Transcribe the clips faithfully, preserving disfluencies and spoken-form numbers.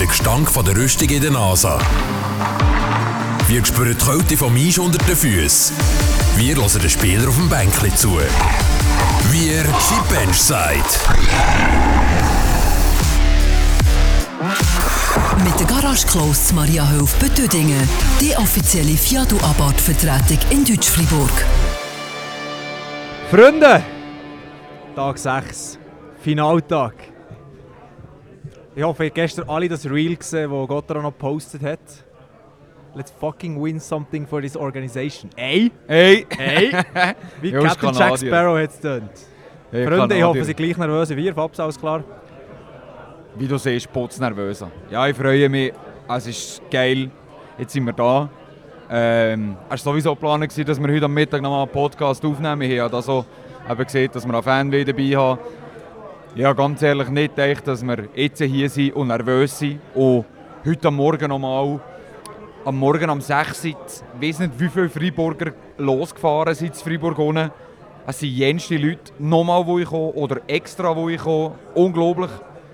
den Gestank von der Rüstung in der Nase. Wir spüren die Kälte vom Eis unter den Füßen. Wir hören den Spieler auf dem Bänkli zu. Wir sind Benchside. Mit der Garage Close Maria Höf Betüdingen. Die offizielle Fiat Abarth-Vertretung in Deutsch-Fribourg. Freunde, Tag sechs, Finaltag. Ich hoffe, ihr habt gestern alle das Reel gesehen, das Gottero noch gepostet hat. Let's fucking win something for this organization. Ey! Hey! Ey! Wie Ja, Captain ist Jack Kanadier. Sparrow hat es getönt. Hey, Freunde, ich Kanadier. hoffe, Sie sind gleich nervös wie wir. Fabs, alles klar? Wie du siehst, putznervöser. Ja, ich freue mich. Es ist geil. Jetzt sind wir da. Ähm, es war sowieso geplant, dass wir heute am Mittag noch mal einen Podcast aufnehmen. Ich habe also eben gesehen, dass wir einen Fan dabei haben. Ich habe ganz ehrlich nicht gedacht, dass wir jetzt hier sind und nervös sind. Und heute am Morgen noch mal, am Morgen um sechs Uhr, ich weiß nicht, wie viele Freiburger losgefahren sind in Freiburg unten. Es sind jenste Leute nochmal, wo ich komme, oder extra, wo ich komme. Unglaublich.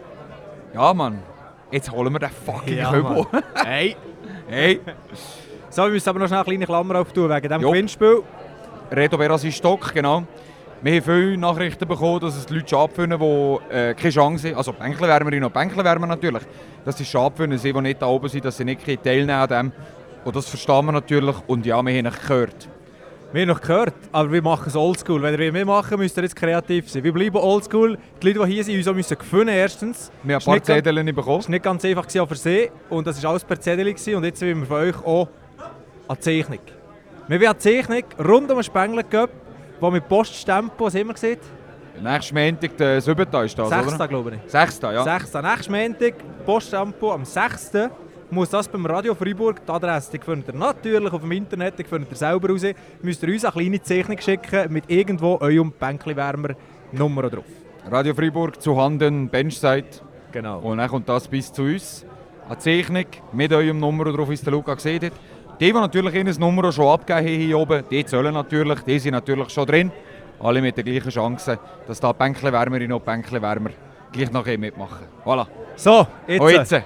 Ja, Mann. Jetzt holen wir den fucking Ja, Köbel. Mann. Hey! Hey, So, wir müssen aber noch schnell eine kleine Klammer auftun wegen diesem Jo. Gewinnspiel. Reto Beras ist Stock, genau. Wir haben viele Nachrichten bekommen, dass es die Leute schade finden, die äh, keine Chance haben. Also Bänklerwärmerinnen und Bänklerwärmer natürlich. Dass sie schade finden, sie, die nicht da oben sind, dass sie nicht teilnehmen an dem. Und das verstehen wir natürlich. Und ja, wir haben euch gehört. Wir haben noch gehört, aber wir machen es oldschool. Wenn ihr mehr machen, müsst ihr jetzt kreativ sein. Wir bleiben oldschool. Die Leute, die hier sind, müssen uns gewinnen erstens. Wir haben Es ein paar ist nicht ganz- Zettel bekommen. Es war nicht ganz einfach auf Versehen und das war alles per Zettel. gewesen. Und jetzt wollen wir von euch auch eine Zeichnung. Wir wollen eine Zeichnung rund um den Spengler Cup, die mit Poststempel, was haben wir gesehen? Nächsten Montag, der siebten ist das, Sechster, oder? glaube ich. Sechster, ja. Sechster. Nächsten Montag, Poststempel am sechsten muss das beim Radio Freiburg, die Adresse, die findet ihr natürlich auf dem Internet, die findet ihr selber raus. Müsst ihr uns eine kleine Zeichnung schicken mit irgendwo eurem Bänkli-Wärmer-Nummer drauf. Radio Freiburg zu Handen, Benchside. Genau. Und dann kommt das bis zu uns. Eine Zeichnung mit eurem Nummer drauf, wie es der Luca gesehen hat. Die, die natürlich ihre Nummer schon abgegeben haben hier oben, die zählen natürlich, die sind natürlich schon drin. Alle mit der gleichen Chance, dass da Bänkli-Wärmerinnen und Bänkli-Wärmer gleich noch mitmachen. Voilà. So, jetzt. Und jetzt,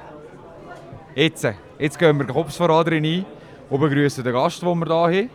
jetzt, jetzt gehen wir Kopfverrat rein und begrüßen den Gast, den wir hier haben.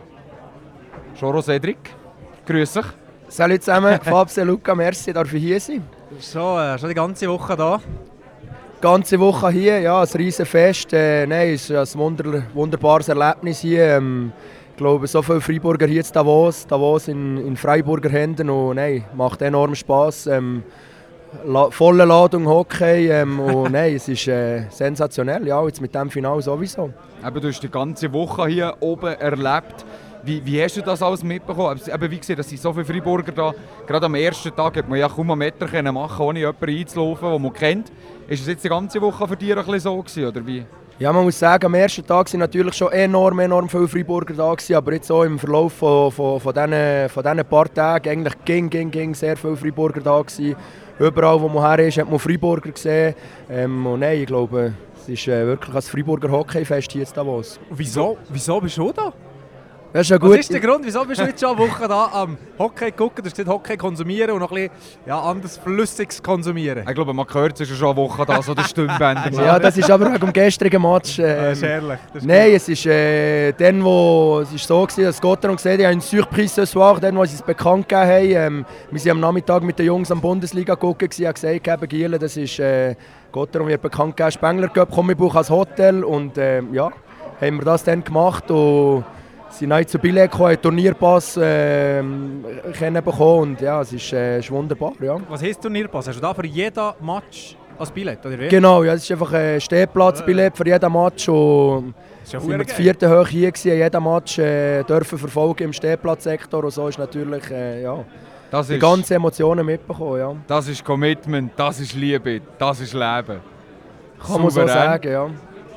Joro Cedric, grüß dich. Salut zusammen, Fabs, Luca, merci, darf ich hier sein. Schon, äh, schon die ganze Woche da. Die ganze Woche hier, ja, ein riesen Fest. Äh, nein, es ist ein wunder, wunderbares Erlebnis hier. Ähm, ich glaube, so viele Freiburger hier in Davos, Davos in, in Freiburger Händen und nein, macht enorm Spass. Ähm, la, volle Ladung Hockey ähm, und nein, es ist äh, sensationell, ja, jetzt mit dem Finale sowieso. Eben, du hast die ganze Woche hier oben erlebt. Wie, wie hast du das alles mitbekommen? Eben, wie gesagt, das sind so viele Freiburger da. Gerade am ersten Tag hat man ja kaum einen Meter machen, ohne jemanden einzulaufen, den man kennt. Ist es jetzt die ganze Woche für dich ein bisschen so gewesen, oder wie? Ja, man muss sagen, am ersten Tag waren natürlich schon enorm, enorm viele Freiburger da gewesen, aber jetzt auch im Verlauf von, von, von, diesen, von diesen paar Tagen eigentlich ging, ging, ging sehr viele Freiburger da gewesen. Überall, wo man her ist, hat man Freiburger gesehen. Ähm, und nein, ich glaube, es ist äh, wirklich ein Freiburger Hockeyfest hier in Davos. Wieso, wieso bist du da? Das ist ja Was gut. ist der Grund, wieso bist du jetzt schon eine Woche da am Hockey gucken? Du hast gesagt, Hockey konsumieren und noch ein bisschen ja, anderes Flüssiges konsumieren. Ich glaube, man hört es schon eine Woche da, so der Stimmbänder. Ja, das ist aber wegen dem gestrigen Match. Ähm, Das ist herrlich. Das ist Nein, es ist äh, dann, wo es ist so gewesen, dass Gotteron gesehen hat, eine Surprise ce soir, dann, wo sie es bekannt gegeben haben. Ähm, wir sind am Nachmittag mit den Jungs am Bundesliga gucken, und haben gesagt, eben, Giele, das ist äh, Gotteron wird bekannt gegeben, Spengler Cup, komm, ich buche als Hotel und ähm, ja, haben wir das dann gemacht und sind neu zu Billett gekommen, einen Turnierpass äh, können bekommen und ja, es ist, äh, ist wunderbar, ja. Was heisst Turnierpass? Hast du da für jeden Match als Billett, oder wie? Genau, ja, es ist einfach ein Stehplatzbillett für jeden Match und Das ist ja sind wir verdammt das geil. vierte Hoch hier gewesen, jeden Match äh, dürfen verfolgen im Stehplatzsektor und so ist natürlich äh, ja, Das die ist, ganzen Emotionen mitbekommen, ja. das ist Commitment, das ist Liebe, das ist Leben. Kann man so Souverän. sagen, ja.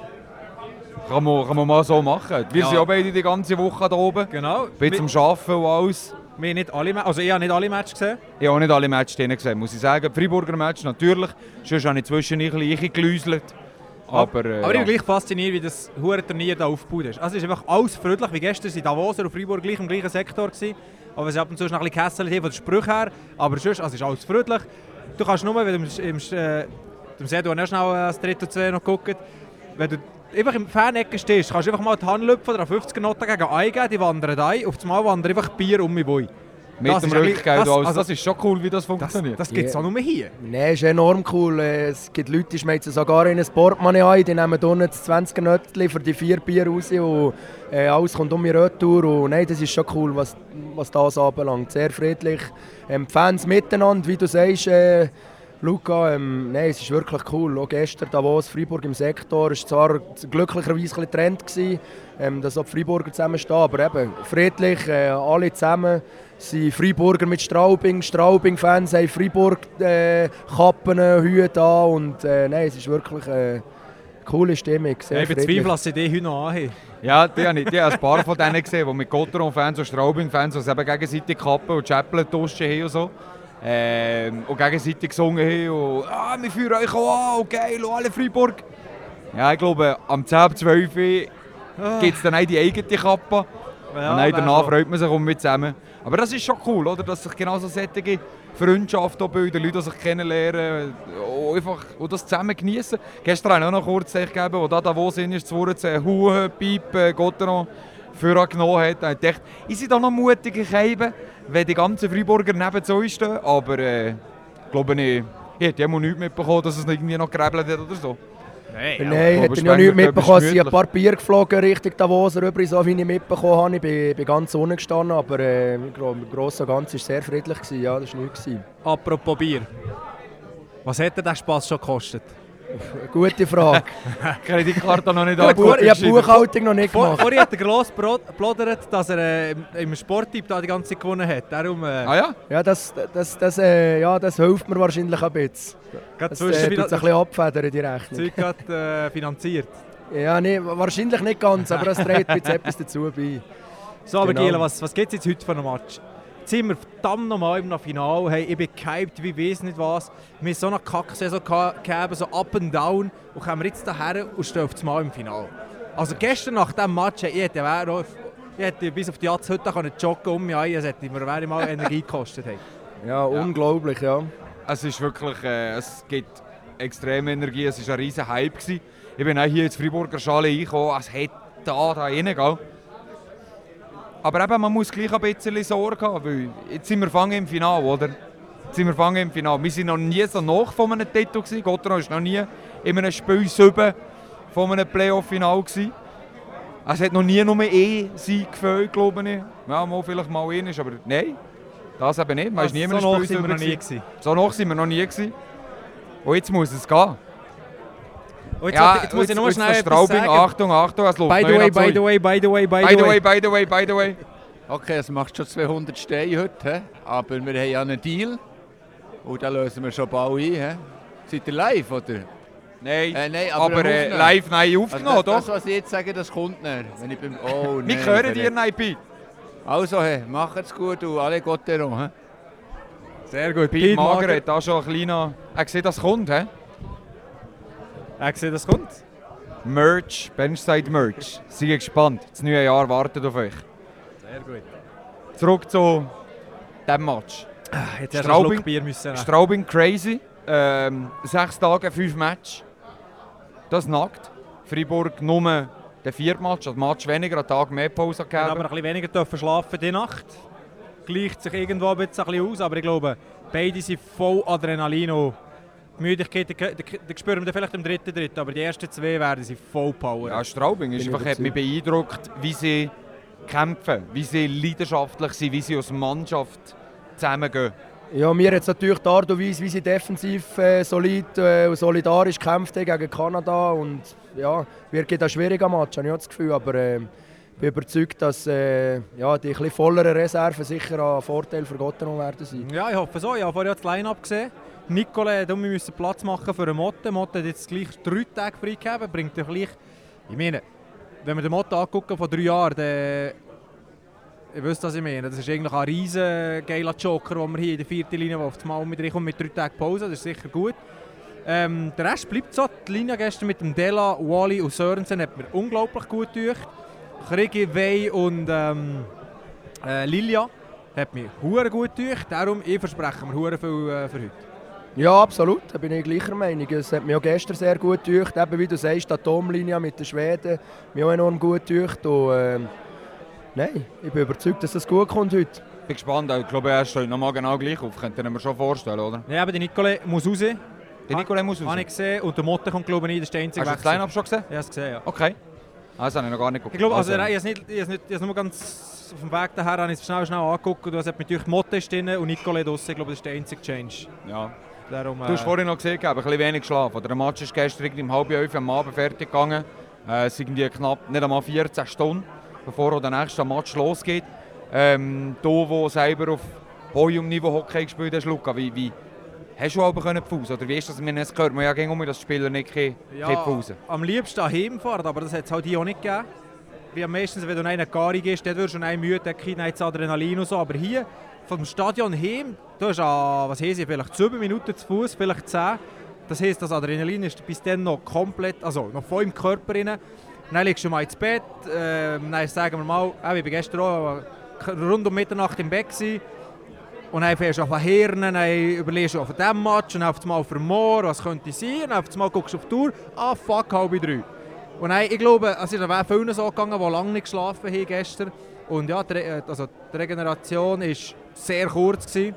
Kann man, kann man mal so machen. Wir Ja. sind auch beide die ganze Woche da oben. Genau. Bin zum Arbeiten und alles. Wir haben nicht alle, Ma- also ich habe nicht alle Matches gesehen. Ich habe auch nicht alle Matches drin gesehen, muss ich sagen. Die Freiburger Match natürlich. Sonst habe ich zwischen ein bisschen reingelüselt. Aber, äh, Aber ich ja. bin gleich fasziniert, wie das hure Turnier da aufgebaut ist. Also es ist einfach alles freundlich, wie gestern sind Davos und Freiburg gleich im gleichen Sektor gewesen. Aber sie ab und zu noch ein bisschen gehässelt haben von den Sprüchen her. Aber sonst, also es ist alles freundlich. Du kannst nur, wenn du im, im, äh, Darum sehe du hast schnell das dritte zwei noch geguckt. Wenn du einfach im Fanecken stehst, kannst du einfach mal die Hand lüpfen oder fünfzig Noten gegen eingeben, die wandern ein. Auf einmal wandern einfach Bier um mich wohl. Mit Das dem ist ein Rückgeld. bisschen- Also, das- das ist schon cool, wie das Das, funktioniert. das gibt es Ja. auch nur hier. Nein, ist enorm cool. Äh, Es gibt Leute, die schmeißen sogar in ein Portemonnaie ein, die nehmen unten das zwanzig Nötchen für die vier Bier raus und äh, alles kommt um die Retour. Und nein, das ist schon cool, was, was das anbelangt. Sehr friedlich. Ähm, die Fans miteinander, wie du sagst, äh, Luca, ähm, nein, es ist wirklich cool. Auch gestern Davos, Freiburg im Sektor, es war zwar glücklicherweise ein bisschen Trend gewesen, ähm, dass auch die Freiburger zusammenstehen, aber eben friedlich, äh, alle zusammen. sind Freiburger mit Straubing, Straubing-Fans haben Freiburg-Kappen, äh, Hüte an und äh, nein, es ist wirklich eine coole Stimmung, sehr Ja, ich friedlich. bezweifle, dass sie die heute noch anhaben. Ja, die habe ich, die habe ein paar von denen gesehen, die mit Gotteron-Fans und Straubing-Fans die eben gegenseitig Kappen und Chapel getauscht haben und so. Ähm, und gegenseitig gesungen haben und «Ah, wir führen euch auch an, und geil, und alle Freiburg!» Ja, ich glaube, am zehn ab zwölf gibt es dann auch die eigene Kappe. Ja, und dann danach so. freut man sich um mit zusammen. Aber das ist schon cool, oder? Dass sich genau so solche Freundschaften bilden, Leute, die sich kennenlernen und, einfach, und das zusammen genießen. Gestern habe ich auch noch kurz gegeben, wo da wo sind, ist zu Huhe, Pipe, Gotteron für genommen hat. Da habe ich gedacht, ich sind doch noch mutige Keiben, wenn die ganzen Freiburger neben so stehen. Aber äh, ich glaube nicht, ich hätte ja mal nichts mitbekommen, dass es irgendwie noch gerebelt hat oder so. Nein, Nein, ich aber hätte ja Spengler nichts mitbekommen. Es sind ein gemütlich. paar Bier geflogen Richtung Davos rüber, so wie ich mitbekommen habe. Ich bin, bin ganz unten gestanden, aber äh, im Gro- im Großen und Ganzen war es sehr friedlich. Gewesen. Ja, das war nichts. gewesen. apropos Bier. Was hat dir der Spass schon gekostet? Gute Frage. Kreditkarte noch nicht Ich habe angeguckt. ich habe die Buchhaltung noch nicht Vor, gemacht. vorher hat der Gross geplaudert, dass er äh, im, im Sporttyp da die ganze Zeit gewonnen hat. Darum äh, Ah ja? Ja, das, das, das, äh, ja, das hilft mir wahrscheinlich ein bisschen. gerade Das zwischen äh, tut es ein bisschen abfedern, die Rechnung. Zeug grad, äh, finanziert. Ja, nee, wahrscheinlich nicht ganz, aber es trägt jetzt etwas dazu bei. So, aber Genau. Giela, was, was gibt es jetzt heute für einen Match? Jetzt sind wir verdammt nochmal im Finale. Hey, ich bin gehypt wie weiss nicht was. Wir haben so eine Kacksaison gehabt, so up and down. Und kommen wir jetzt daher und stehen auf das Mal im Finale. Also gestern nach diesem Match, hey, ich hätte, auch- ich hätte bis auf die Jatz heute können joggen um mich ein. Es hätte mir wäre mal Energie gekostet. Hey. Ja, unglaublich, ja. Es ist wirklich, äh, es gibt extreme Energie, es war ein riesen Hype gewesen. Ich bin auch hier ins Freiburger Schale reingekommen, es hat da, da rein, gell? Aber eben, man muss gleich ein bisschen Sorge haben, weil jetzt sind wir fangen im Finale, oder? Jetzt sind wir fangen im Finale. Wir sind noch nie so nach von einem Titel gewesen. Gotteron war noch nie in einem Spiel sieben von einem Playoff-Finale gewesen. Es hat noch nie nur ein Sieg gefällt, glaube ich. Ja, mal vielleicht mal ein ist, aber nein. Das eben nicht. Man ist nie in einem so Spiel noch sind wir sieben noch nie gewesen. gewesen. So noch sind wir noch nie gewesen. Und jetzt muss es gehen. Und jetzt, Ja, jetzt muss ich noch mal jetzt schnell der etwas Straubing, sagen. Achtung, Achtung, es läuft By the neu way, nach by zwei. the way, by the way, by By the the way. way, by the way, by the way. Okay, es macht schon zweihundert Steine heute, he? Aber wir haben ja einen Deal und den lösen wir schon bald ein. He? Seid ihr live, oder? Nein, Äh, nein, aber aber am äh, Aufnehmen. live nein Also aufgenommen, das, doch? das, was ich jetzt sage, das kommt näher. Wenn ich beim oh, Wir nein, hören dir, verrückt. nein, Pete. Also, he, macht's gut und alle Gotteron. He? Sehr gut. Pete Mager hat da schon ein kleiner... Er sieht, das kommt, hä? Er sieht, das kommt. Merch, Benchside Merch. Seid gespannt. Das neue Jahr wartet auf euch. Sehr gut. Zurück zu diesem Match. Jetzt hast du Straubing- einen Schluck Bier müssen nehmen. Straubing crazy. Ähm, sechs Tage, fünf Match. Das nackt. Freiburg nur den vierten Match, also Match weniger, einen Tag mehr Pause Wir haben aber gegeben. ein bisschen weniger dürfen schlafen die Nacht. Gleicht sich irgendwo ein bisschen aus, aber ich glaube, beide sind voll Adrenalin. Und die Müdigkeit, die, die, die spüren wir dann vielleicht im dritten, dritten, aber die ersten zwei werden sie voll Power. Ja, Straubing ist Bin ich einfach, hat mich beeindruckt, wie sie kämpfen, wie sie leidenschaftlich sind, wie sie als Mannschaft zusammengehen. Ja, mir jetzt natürlich die Art und Weise, wie sie defensiv äh, solid äh, und solidarisch gekämpft haben gegen Kanada. Und ja, wird ein schwieriger Match, habe ich auch das Gefühl. Aber äh, ich bin überzeugt, dass äh, ja, die etwas volleren Reserven sicher ein Vorteil für Gotteron werden sein. Ja, ich hoffe so. Ich habe vorher das Line-Up gesehen. Nicole, wir müssen Platz machen für einen Motte. Motte hat jetzt gleich drei Tage freigegeben, bringt ja gleich... Ich meine, wenn wir den Motte angucken von drei Jahren, dann... Ich weiß, was ich meine. Das ist eigentlich ein riesen geiler Joker, den wir hier in der vierten Linie, der auf das Mal mit reinkommt, mit drei Tagen Pause. Das ist sicher gut. Ähm, der Rest bleibt so. Die Linie gestern mit dem Della, Wally und Sörensen hat mir unglaublich gut durch. Krigi, Wey und ähm, äh, Lilia hat mir hure gut durch. Darum, ich verspreche mir hure viel äh, für heute. Ja, absolut, da bin ich gleicher Meinung. Es hat mich auch gestern sehr gut gedacht. Eben, wie du sagst, die Atomlinie mit den Schweden mich auch enorm gut gedacht. Und, äh, nein, ich bin überzeugt, dass es gut kommt heute. Ich bin gespannt, ich glaube, er steht nochmal genau gleich auf. Könnte ich mir schon vorstellen, oder? Ja, aber der Nicolai muss raus. Der Nicolai muss raus. Habe ich gesehen. Und der Motte kommt, glaube ich, das ist der einzige Hast du das Line-Up schon gesehen? Ja, ich habe es gesehen, ja. Okay. Ah, das habe ich noch gar nicht geguckt. Ich glaube, also, ich habe es nicht, ich habe es nicht, ich habe es nur ganz auf dem Weg daher habe ich es schnell, schnell angeguckt. Und du hast natürlich die Motte drin und Nicolai draussen. Ich glaube, das ist der einzige Change. Ja. Darum, äh, Du hast vorhin noch gesehen, ich habe ein bisschen wenig geschlafen. Der Match ist gestern um halb elf am Abend fertig gegangen. Äh, es sind irgendwie knapp nicht einmal vierzehn Stunden, bevor der nächste Match losgeht. Ähm, du, der selber auf Podium-Niveau Hockey gespielt hast, Luca, wie, wie hast du aber können Pause? Oder wie ist das? Es gehört man ja gegen um, dass die Spieler nicht keine ja, Pause. Am liebsten heimfahren, aber das hat es halt hier auch nicht gegeben. Wie am meisten, wenn du in einer Gari gehst, dann wirst du schon müde, dann kriegst du Adrenalin und so. Aber hier, vom Stadion heim, du hast an, was heisst, vielleicht sieben Minuten zu Fuß, vielleicht zehn. Das heisst, das Adrenalin ist bis dann noch komplett, also noch voll im Körper drin. Dann legst du mal ins Bett, äh, dann sagen wir mal, äh, ich war gestern auch rund um Mitternacht im Bett gewesen. Und dann fährst du auf den Hirn, dann überlegst du auf diesem Match, und auf einmal für morgen, was könnte sein, und auf einmal guckst du auf die Tour, ah fuck, halb drei. Und dann, ich glaube, es ist an vielen so gegangen, die lange nicht geschlafen haben gestern. Und ja, die, also die Regeneration war sehr kurz gewesen.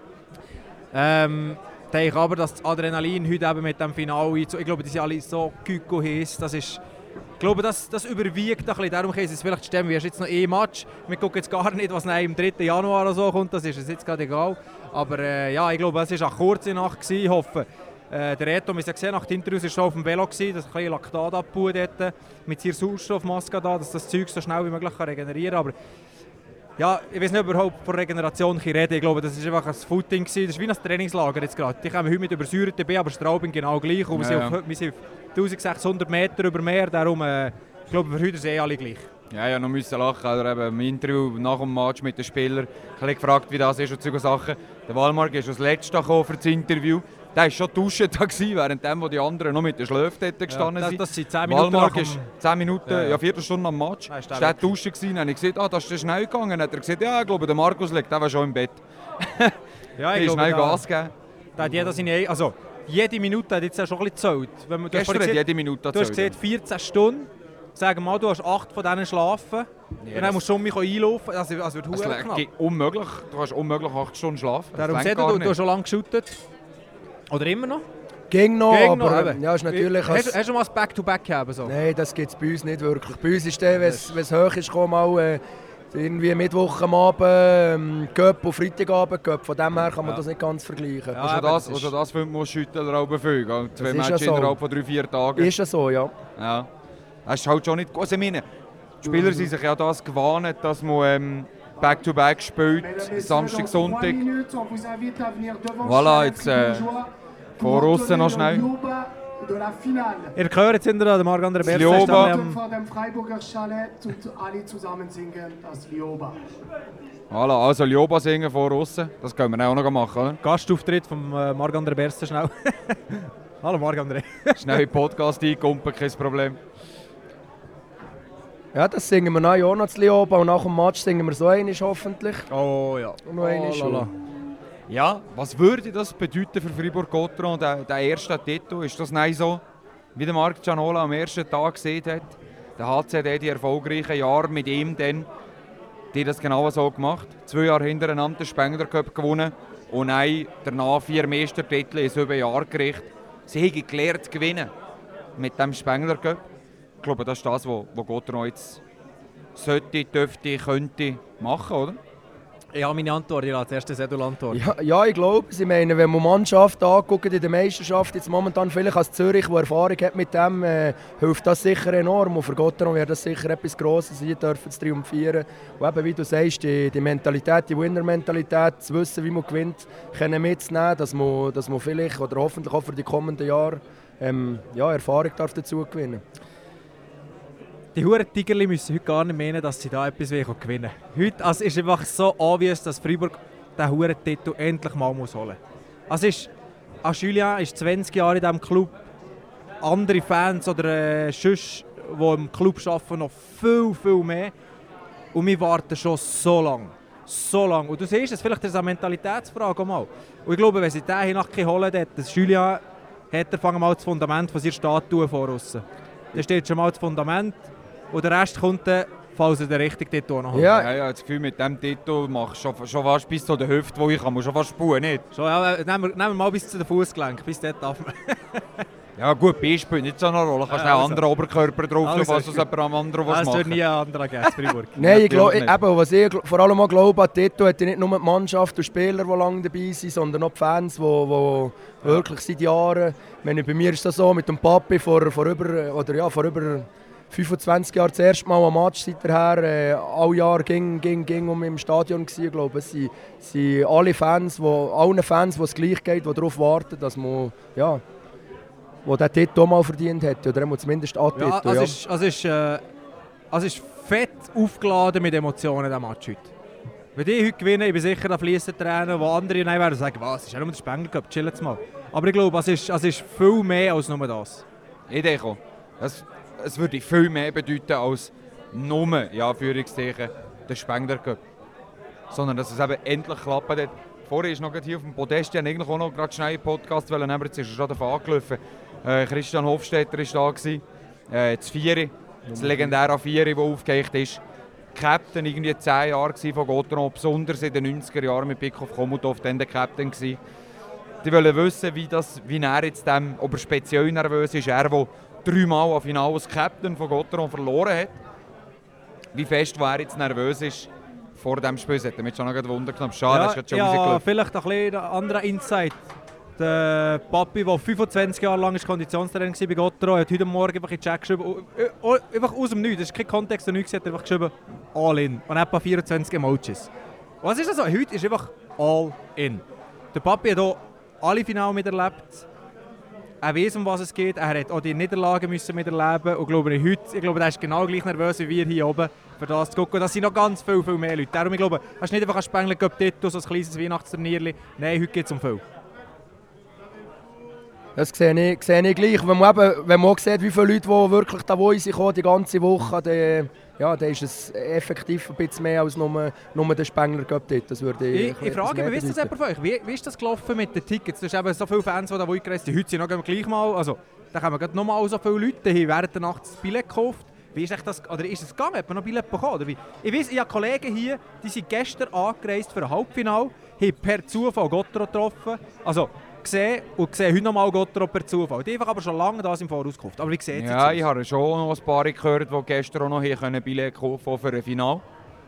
Ähm, ich denke aber, dass das Adrenalin heute eben mit dem Finale, ich glaube, die sind alle so Kyko heiß, das ist, ich glaube, das, das überwiegt ein bisschen. Darum kann es vielleicht stimmen, wie hast jetzt noch ein Match. Wir gucken jetzt gar nicht, was am dritten Januar oder so kommt, das ist uns jetzt gerade egal. Aber äh, ja, ich glaube, es war eine kurze Nacht gewesen, ich hoffe. Äh, der Reto, wir haben gesehen, nach dem Interview war schon auf dem Velo, gewesen, das ein bisschen Laktat abbauen dort, mit seiner Sauerstoffmaske da, dass das Zeug so schnell wie möglich kann regenerieren kann. Aber ja, ich weiß nicht, ob wir überhaupt von Regeneration reden. Ich glaube, das war einfach ein Footing. Das ist wie ein Trainingslager jetzt gerade. Die kommen heute mit übersäuerten B, aber Straubing genau gleich. Und wir, Ja, sind auf, wir sind auf eintausendsechshundert Meter über Meer, darum äh, ich glaube, für heute sind eh alle gleich. Ja, ja, noch müssen lachen. Oder eben im Interview nach dem Match mit den Spielern ein bisschen gefragt, wie das ist und solche Sachen. Der Wallmark ist als Letzter gekommen für das Interview. Der war schon duschen da, während dem, wo die anderen noch mit den Schläfen gestanden ja, sind. Das, das sind zehn Minuten Wallmark nach ist zehn Minuten, ja, ja Viertelstunde am Match. Nein, ist der duschen gewesen. Dann habe ich gesagt, ah, das ist schnell gegangen. Dann hat er gesagt, ja, ich glaube, der Markus liegt, der war schon im Bett. Ja, ich ist glaube, schnell da, Gas gegeben. Da hat jeder seine, also jede Minute hat jetzt ja schon ein bisschen gezählt. Wenn man, Gestern hat jede Minute Du hast gesehen, vierzehn Stunden. Sagen wir mal, du hast acht von denen schlafen. Ja, und dann musst du schon mich einlaufen. Also, das wird es verdammt knapp. Unmöglich. Du kannst unmöglich acht Stunden schlafen. Darum seht du, du hast schon lange geschootet. Oder immer noch? Ging noch, Ging aber noch, ja, ist natürlich... Hast, hast, hast du mal ein Back-to-Back gehabt? So? Nein, das gibt es bei uns nicht wirklich. Bei uns ist der, wenn es hoch ist, komm mal äh, irgendwie Mittwoch am Abend, ähm, Göpp und Freitagabend Göpp. Von dem her kann man ja. das nicht ganz vergleichen. Ja, also das, also das fünf muss Schüttler auch befüllen. Zwei Matches ja so. innerhalb von drei, vier Tagen. Ist ja so, ja. Ja. Das ist halt schon nicht gut. Also meine, die Spieler sind sich ja das gewohnt, dass man ähm, Back-to-Back spielt, Samstag, Sonntag. Voilà, jetzt äh, von außen noch schnell. Ihr hört jetzt hinter der Marc-André Berset. Lioba. Vor dem Freiburger Chalet und alle zusammen singen das Lioba. Voilà, also Lioba singen vor außen. Das können wir auch noch machen, oder? Gastauftritt von äh, Marc-André Berset schnell. Hallo Marc-André. Schnell in den Podcast einkumpen, kein Problem. Ja, das singen wir nachher auch noch zu Lioba und nach dem Match singen wir so einmal hoffentlich. Oh ja. Und noch einmal schon. Ja, was würde das bedeuten für Fribourg-Gotteron, der, der erste Titel? Ist das nicht so, wie der Marc Gianola am ersten Tag gesehen hat? Der H C D, die erfolgreichen Jahre mit ihm, dann, die das genau so gemacht. Zwei Jahre hintereinander den Spengler Cup gewonnen und dann danach vier Meistertitel in sieben Jahren gerichtet. Sie haben gelernt zu gewinnen mit dem Spengler Cup. Ich glaube, das ist das, was Gotteron jetzt sollte, dürfte, könnte machen, oder? Ich habe meine Antwort, ich lasse zuerst die Sedul-Antwort. Ja, ja, ich glaube, ich meine, wenn man Mannschaften anguckt in der Meisterschaft, jetzt momentan vielleicht als Zürich, die Erfahrung hat mit dem, äh, hilft das sicher enorm. Und für Gotteron wäre das sicher etwas Grosses, hier dürfen zu triumphieren. Und eben, wie du sagst, die, die Mentalität, die Winner-Mentalität, zu wissen, wie man gewinnt, können mitzunehmen, dass man, dass man vielleicht oder hoffentlich auch für die kommenden Jahre ähm, ja, Erfahrung darf dazu gewinnen. Die huren Tigerli müssen heute gar nicht meinen, dass sie da etwas gewinnen wollen. Heute also ist einfach so obvious, dass Fribourg den huren Titel endlich mal muss holen muss. Also ist, Julien ist zwanzig Jahre in diesem Club. Andere Fans oder äh, sonst, die im Club arbeiten, noch viel, viel mehr. Und wir warten schon so lange. so lange. Und du siehst es, vielleicht ist es eine Mentalitätsfrage auch mal. Und ich glaube, wenn sie den hier nachher holen, das Julian, hat er fangen mal das Fundament von seiner Statue voraus. Da steht schon mal das Fundament und der Rest kommt dann, falls er den richtigen Titel noch hat. Ja, ja, ja, das Gefühl, mit diesem Titel machst du schon, schon fast bis zu der Hüfte, wo ich kann, musst du schon fast spulen, nicht? So, ja, nehmen, wir, nehmen wir mal bis zu den Fußgelenk, bis dort darf man. Ja gut, B spielt nicht so eine Rolle, kannst du Ja, einen also. anderen Oberkörper drauf tun, Also, falls du es jemand am anderen was Es wird machen. nie ein anderer geben, in Freiburg. Nein, ich glaube, Natürlich nicht. eben, was ich gl- vor allem auch glaube, an Tito hat nicht nur die Mannschaft und Spieler, die lange dabei sind, sondern auch die Fans, die, die wirklich seit Jahren, wenn ich, bei mir ist das so, mit dem Papi vor, vor, über, oder ja, vor über fünfundzwanzig Jahren das erste Mal am Match seit her, äh, alle Jahre ging, ging, ging um im Stadion gewesen. Ich glaube, es sind, sind alle Fans, wo, allen Fans, die es gleich geht, die darauf warten, dass man, ja, wo der Tito mal verdient hat, oder zumindest an Tito. Ja, Ja, also ist, also ist, äh, also ist fett aufgeladen mit Emotionen, der Match heute. Wenn die heute gewinnen, ich bin sicher, da fließen Tränen, wo andere nein werden sagen, was, ist ja nur der Spengler Cup, chillen mal. Aber ich glaube, es ist, es ist viel mehr als nur das. Ich denke auch, es, es würde viel mehr bedeuten als nur, ja, Führungszeichen, der Spengler Cup. Sondern dass es eben endlich klappt hat. Vorher ist noch hier auf dem Podest, ich wollte eigentlich auch noch gerade schnell einen Podcast nehmen, aber jetzt ist er schon davon angelaufen. Äh, Christian Hofstetter war da, äh, das Vieri, das legendäre Vieri, das aufgeheicht ist. Captain, irgendwie zehn Jahre von Gotteron, besonders in den neunziger Jahren mit Blick auf Komutov, dann der Captain gewesen. Die wollen wissen, wie, das, wie er jetzt dem, ob er speziell nervös ist, er, der dreimal am Finale als Captain von Gotteron verloren hat. Wie fest war er jetzt nervös ist vor diesem Spiel. Das hat mich schon noch Wunder genommen. Schade, das ist schon ja, rausgelaufen. vielleicht ein bisschen ein anderer Insight. Der Papi, der fünfundzwanzig Jahre lang Konditionstrainer war bei Gotteron, hat heute Morgen einfach in den Chat geschrieben, oh, einfach aus dem Nichts, das ist kein Kontext, der nichts, hat einfach geschrieben, all in. Und etwa vierundzwanzig Emojis. Was ist das so? Heute ist einfach all in. Der Papi hat auch alle Finale miterlebt. Er weiß, um was es geht. Er hat auch die Niederlagen müssen miterleben. Und glaube ich, heute, ich glaube, er ist genau gleich nervös wie wir hier oben, für das zu gucken. Das sind noch ganz viel, viel mehr Leute. Darum, ich glaube, es ist nicht einfach ein Spengler Cup Titel, so ein kleines Weihnachtsturnier. Nein, heute geht es um viel. Das sehe ich, sehe ich gleich. Wenn man, eben, wenn man auch sieht, wie viele Leute die wirklich da wo sind, die ganze Woche, dann, ja, dann ist es effektiv ein bisschen mehr als nur, nur der Spengler Cup dort. Das würde Ich, ich, ich frage mich, wie ist das jemand von euch? Wie, wie ist das gelaufen mit den Tickets? Du hast eben so viele Fans, die da eingereist sind. Heute sind noch gleich mal, also da kommen noch mal so viele Leute hier während der Nacht das Billett gekauft. Wie ist das, oder ist es gegangen? Hat man noch Billett bekommen? Oder wie? Ich weiss, ich habe Kollegen hier, die sind gestern angereist für ein Halbfinale, haben per Zufall Gotteron getroffen. Also, gesehen und gesehen heute nochmal Gotteron per Zufall. Die haben aber schon lange das im Voraus gekauft. Aber wie sieht es Ja, jetzt ich habe schon noch ein paar gehört, die gestern auch noch hier können Billett kaufen für ein Finale.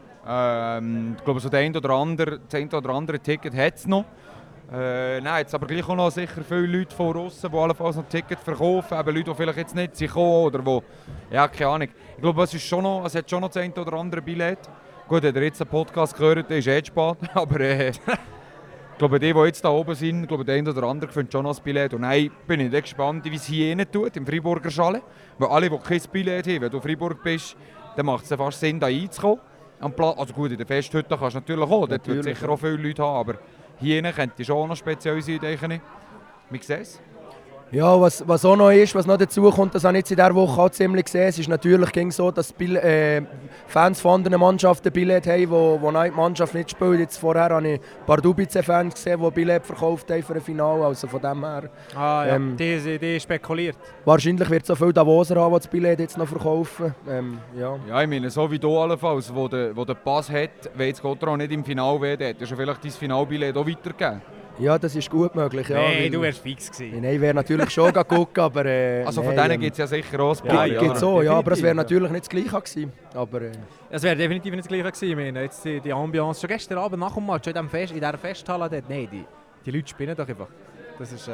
Ähm, ich glaube, so das ein oder andere, das ein oder andere Ticket hat es noch. Äh, nein, jetzt aber gleich auch noch sicher viele Leute von außen, die allenfalls noch Ticket verkaufen. Eben Leute, die vielleicht jetzt nicht sind gekommen oder wo, ja, keine Ahnung. Ich glaube, es, ist schon noch, es hat schon noch das ein oder andere Billett. Gut, wenn ihr jetzt einen Podcast gehört, dann ist eh zu spät. Aber äh, ich glaube, die, die jetzt hier oben sind, ich glaube, der eine oder andere findet schon noch ein Billett. Und nein, bin ich gespannt, wie es hier innen tut, im Freiburger Schale. Weil alle, die kein Billett haben, wenn du in Freiburg bist, dann macht es fast Sinn, da reinzukommen. Am Platz, also gut, in der Festhütte kannst du natürlich auch, dort wird sicher auch viele Leute haben. Aber hier innen könnte schon noch speziell sein, denke ich. Wie siehst du es? Ja, was, was auch noch ist, was noch dazu kommt, das habe ich jetzt in dieser Woche auch ziemlich gesehen, es ist natürlich ging so, dass Bill, äh, Fans von anderen Mannschaften Billett haben, wo, wo die Mannschaft nicht spielt. Jetzt vorher habe ich ein paar Dubice-Fans gesehen, die Billett verkauft haben für ein Finale, also von dem her. Ah ja, Ähm, die, die spekuliert. Wahrscheinlich wird es so viele Davoser haben, die das Billett jetzt noch verkaufen. Ähm, ja. Ja, ich meine, so wie du allenfalls, wo der, wo der Pass hat, wenn jetzt Gotteron nicht im Finale wäre, hätte er schon vielleicht dein Finalbillett auch weitergegeben. ja, das ist gut möglich. Ja, Nein, weil- du wärst fix gewesen. Nein, wäre natürlich schon gucken, aber... Äh, Also von nein, denen ähm, gibt es ja sicher auch ein Ja, paar. ja. Geht so, ja, aber es wäre definitiv, natürlich nicht das Gleiche gewesen. Aber, äh, Es wäre definitiv nicht das Gleiche gewesen. Ich meine, jetzt die, die Ambiance, schon gestern Abend nach dem Match, in, diesem Fest, in dieser Festhalle dort, nein, die, die Leute spinnen doch einfach. Das ist... Äh,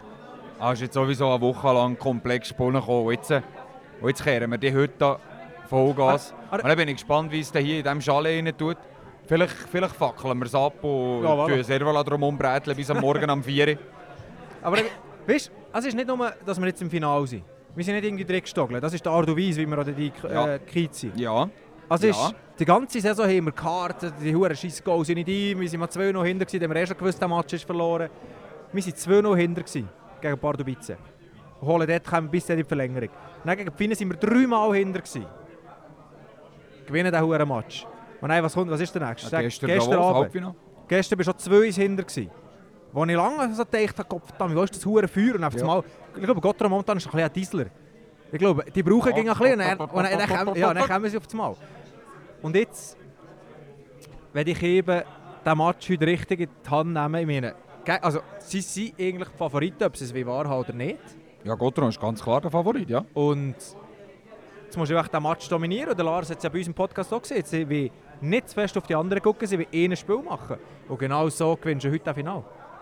Ah, ist jetzt sowieso eine Woche lang komplex gesponnen gekommen. Und jetzt, äh, und jetzt kehren wir die heute Vollgas. Ah, ah, Und dann bin ich gespannt, wie es dann hier in diesem Schale rein tut. Vielleicht, vielleicht fackeln wir es ab und Ja, voilà. tun Servola drum umbräteln bis am Morgen um vier Uhr. aber weißt du, es ist nicht nur, dass wir jetzt im Finale sind. Wir sind nicht irgendwie direkt gestockelt. Das ist die Art und Weise, wie wir an die Ja. äh, Kiez sind. Ja. Also Ja. ist, die ganze Saison haben wir Karten, die huren scheiß Goals sind nicht ein. Wir sind mal zwei null hinter gewesen, dann haben wir erst schon gewusst, der Match ist verloren. Wir waren zwei null hinter gewesen, gegen Pardubice. Und holen dort kommen bis in die Verlängerung. Dann gegen die Finnen sind wir dreimal hinter gewesen. Gewinnen den huren Match. Und nein, was kommt, was ist der nächste? Ja, Sag, gestern gestern Davos, Abend. Halbfinale. Gestern war schon zwei ins Hinter. Gewesen. Wo ich lange so gedacht habe, verdammt, wo ist das hure Feuer? Und einfach Ja. mal, ich glaube, Gotteron momentan ist ein bisschen ein Diesler. Ich glaube, die brauchen gegen ein bisschen und dann, und dann, dann, kommen- ja, dann kommen sie auf das Mal. Und jetzt, wenn ich eben den Match heute richtig in die Hand nehme, ich meine, ge- also sie sind eigentlich die Favoriten, ob sie es wie wahr haben oder nicht. Ja, Gotteron ist ganz klar der Favorit, ja. Und jetzt musst du einfach den Match dominieren. Und der Lars hat es ja bei uns im Podcast auch gesehen. Sie will nicht zu fest auf die anderen gucken, sie will ein Spiel machen. Und genau so gewinnst du heute das Finale.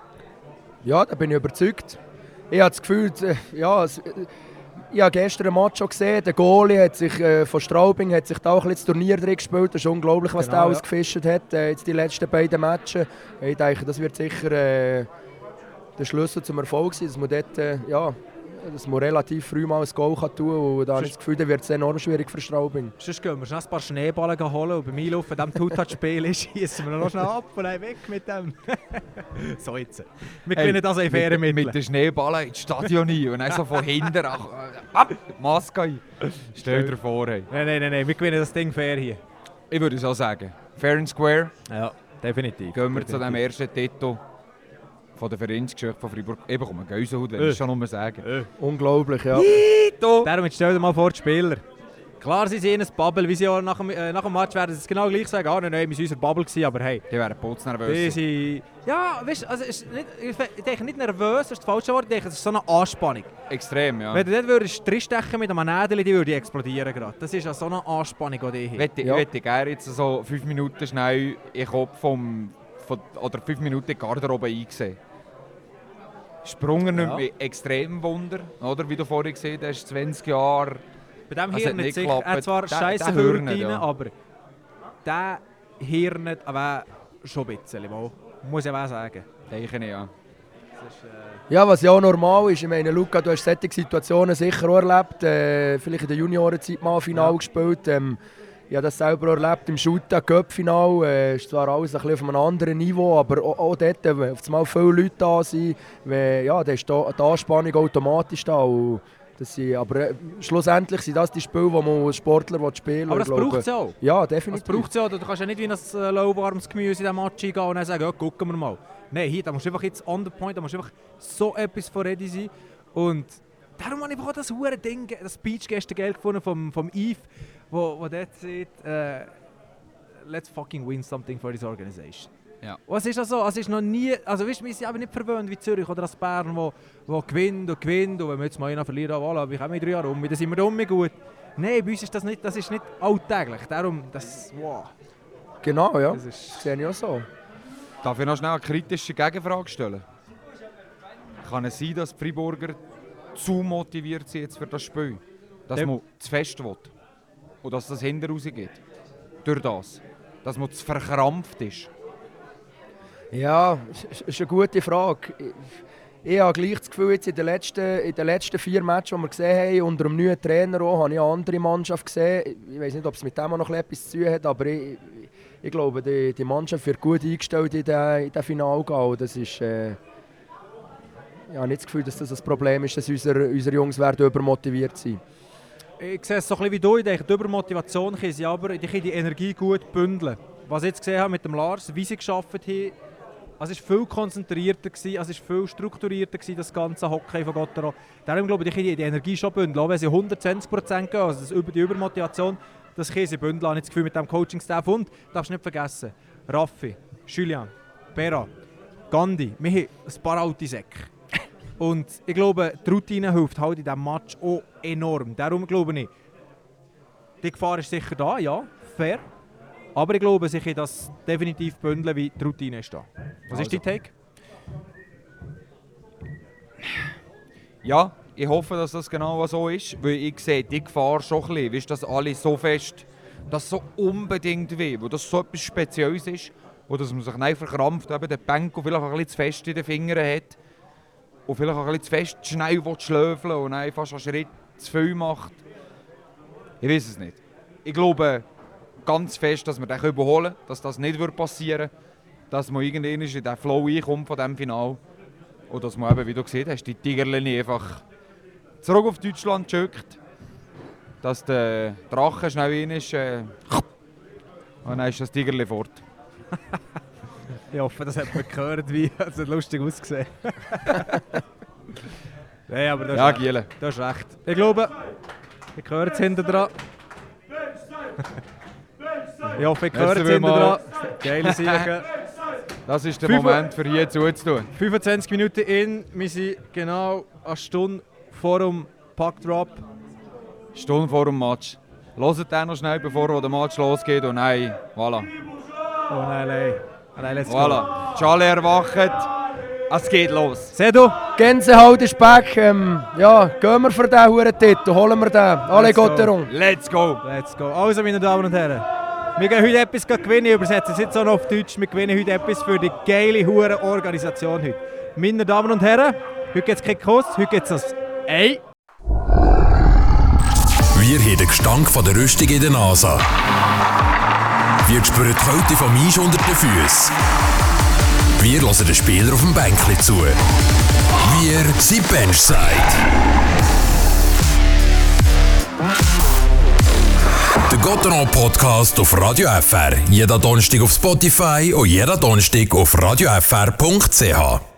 Ja, da bin ich überzeugt. Ich habe das Gefühl, äh, ja, es, äh, ich habe gestern einen Match schon gesehen, der Goalie hat sich, äh, von Straubing hat sich da auch ein bisschen das Turnier drin gespielt. Das ist unglaublich, was Genau, der ja. ausgefischt hat, äh, jetzt die letzten beiden Matches. Ich denke, das wird sicher äh, der Schlüssel zum Erfolg sein, dass man dort, äh, ja, dass man relativ früh mal ein Goal kann tun kann. Und da habe ich das Gefühl, dann wird es enorm schwierig für Straubing. Sonst gehen wir schnell ein paar Schneeballen holen und beim Einlaufen in diesem Two-Touch-Spiel schießen wir noch schnell ab und dann weg mit dem. So jetzt. Wir gewinnen das in fairen mit, Mitteln. mit den Schneeballen ins Stadion rein und dann so von hinten ach, äh, ab, Maske ein. Stell dir vor, hey. Nein, nein, nein, nein, wir gewinnen das Ding fair hier. Ich würde so sagen, fair and square, Ja, definitiv. gehen wir zu dem Definitiv. ersten Titel von der Vereinsgeschichte von Freiburg. Ich bekomme eine Gänsehaut, wenn Äh. ich schon nur sagen. Unglaublich, ja. Darum jetzt stell dir mal vor, die Spieler. Klar, sie sind in einer Bubble, wie sie auch nach dem, äh, nach dem Match werden sie es genau gleich sagen. Ah, nein, nein, wir waren in unserer Bubble, gewesen, aber hey. Die wären putznervös. Die sind... Ja, weißt du, also, es ist nicht, ich denke nicht nervös, das ist das falsche Wort, ich denke, es ist so eine Anspannung. Extrem, ja. Wenn du dort würdest drinstechen mit einem Nädel, die würde explodieren gerade. Das ist ja so eine Anspannung, die ich habe. Wette, Ja. Ich möchte gerne jetzt so fünf Minuten schnell in den Kopf vom, von, oder fünf Minuten in die Garderobe einsehen. Sprunger nimmt Ja. mich extrem Wunder, oder? Wie du vorhin gesehen hast, zwanzig Jahre. Bei dem Das Hirn hat nicht nicht sicher. geklappt. Er hat zwar Der- scheisse der viel Hirn, Routine, ja. aber der Hirn aber schon ein bisschen. Mal. Muss ich auch sagen. Denke ich, ja. Ja, was ja auch normal ist. Ich meine, Luca, du hast solche Situationen sicher auch erlebt. Äh, vielleicht in der Juniorenzeit mal ein Finale Ja. gespielt. Ähm, ich habe das selber auch erlebt im Shooter Cup-Finale. Äh, ist zwar alles ein bisschen auf einem anderen Niveau, aber auch, auch dort, wenn auf einmal viele Leute da sind, wenn, ja, dann ist da, die Anspannung automatisch da. Und das sind, aber äh, schlussendlich sind das die Spiele, die man als Sportler spielen will. Aber das ich glaube. braucht es ja auch. Ja, Das definitiv. braucht es ja. Du kannst ja nicht wie ein äh, lauwarmes Gemüse in den Match eingehen und dann sagen, ja, gucken wir mal. Nein, hier, da musst du einfach jetzt on the point, da musst du einfach so etwas von ready sein. Und darum habe ich auch das hure Ding, das Speech gestern geil gefunden vom, vom Yves, wo, wo dort sagt, äh, let's fucking win something for this organization. Ja. Und es ist auch so, es ist noch nie, also weißt, wir sind aber nicht verwöhnt wie Zürich oder als Bern, wo, wo gewinnt und gewinnt und wenn wir jetzt mal einen verlieren, ah, voilà, wir kommen in drei Jahre um, dann sind wir um gut. Nein, bei uns ist das nicht, das ist nicht alltäglich, darum, das, wow, Genau, ja. das Das ist... sehe ich auch so. Darf ich noch schnell eine kritische Gegenfrage stellen? Kann es sein, dass die Freiburger zu motiviert sind jetzt für das Spiel? Dass Ja. man zu fest will? Und dass das hinten rausgeht? Durch das? Dass man zu verkrampft ist? Ja, das ist eine gute Frage. Ich, ich habe gleich das Gefühl, jetzt in den letzten, in den letzten vier Matches, die wir gesehen haben, unter dem neuen Trainer auch, habe ich eine andere Mannschaft gesehen. Ich weiß nicht, ob es mit dem auch noch etwas zu tun hat, aber ich, ich glaube, die, die Mannschaft wird gut eingestellt in den, in den Finale gehen. Und das ist, äh, ich habe nicht das Gefühl, dass das ein Problem ist, dass unsere, unsere Jungs werden übermotiviert sind. Ich sehe es so ein bisschen wie du, ich denke, die Übermotivation können sie aber die, können die Energie gut bündeln. Was ich jetzt gesehen habe mit dem Lars, wie sie geschafft haben, es war viel konzentrierter, es war viel strukturierter, das ganze Hockey von Gotteron. Darum glaube ich, die können die Energie schon bündeln, auch wenn sie hundertzwanzig Prozent gehen, also das über die Übermotivation, das können sie bündeln, habe ich das Gefühl mit dem Coaching-Staff. Und, darfst du nicht vergessen, Raffi, Julian, Pera, Gandhi, wir haben ein paar alte Säcke. Und ich glaube, die Routine hilft halt in diesem Match auch enorm. Darum glaube ich, die Gefahr ist sicher da, ja, fair. Aber ich glaube, sie können das definitiv bündeln, wie die Routine ist da. Was ist Also. dein Take? Ja, ich hoffe, dass das genau so ist, weil ich sehe die Gefahr schon ein bisschen, weißt, dass alle so fest, das so unbedingt will, wo das so etwas Spezielles ist, wo dass man sich nicht verkrampft, eben der Benko vielleicht auch ein bisschen zu fest in den Fingern hat und vielleicht auch ein bisschen zu fest schnell schlöfeln und dann fast einen Schritt zu viel macht. Ich weiß es nicht. Ich glaube ganz fest, dass wir den überholen können, dass das nicht passieren wird, dass man irgendwann in den Flow reinkommt von diesem Finale. Und dass man eben, wie du gesehen hast, die Tigerlinie einfach zurück auf Deutschland schickt. Dass der Drache schnell rein ist. Äh, Und dann ist das Tigerli fort. Ich hoffe, das hat man gehört, wie es hat lustig ausgesehen. Nein, aber das Ja, ist, Giele. das ist recht. Ich glaube, ich höre es hinten dran. Ich hoffe, ich höre es Merci hinten dran. vielmals. Geile Siege. Das ist der Fünf- Moment, für hier zuzutun. fünfundzwanzig Minuten in, wir sind genau eine Stunde vor dem Puck-Drop. Stunde vor dem Match. Hört den noch schnell, bevor der Match losgeht. Und nein, voilà. Oh nein, nein. Nein, let's go. Voilà. Die Schale erwacht. Es geht los. Sedo, Gänsehaut ist back. Ähm, ja, gehen wir für diesen huren Titel, holen wir den. Alle Let's go. Gotterung. Let's go. let's go. Also, meine Damen und Herren, wir gehen heute etwas gewinnen. Ich übersetze es jetzt auch noch auf Deutsch. Wir gewinnen heute etwas für die geile hure Organisation heute. Meine Damen und Herren, heute gibt es keinen Kuss, heute gibt es ein Ei. Wir haben den Gestank von der Rüstung in der Nase. Wir spüren die Kälte vom Eis unter den Füßen. Wir hören den Spieler auf dem Bänkli zu. Wir sind Benchside. Der Gotteron Podcast auf Radio F R. Jeder Donnerstag auf Spotify und jeder Donnerstag auf radio f r punkt c h.